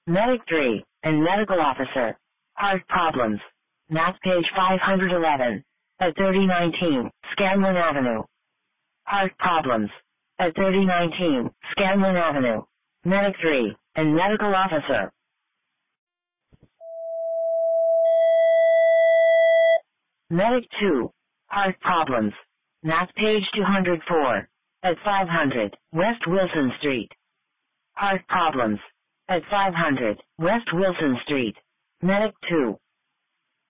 Medic 3, and medical officer. Heart problems. Math page 511. At 3019, Scanlon Avenue. Heart problems. At 3019, Scanlon Avenue. Medic 3, and medical officer. Medic 2. Heart problems. Math page 204. At 500, West Wilson Street. Heart problems. At 500, West Wilson Street. Medic 2.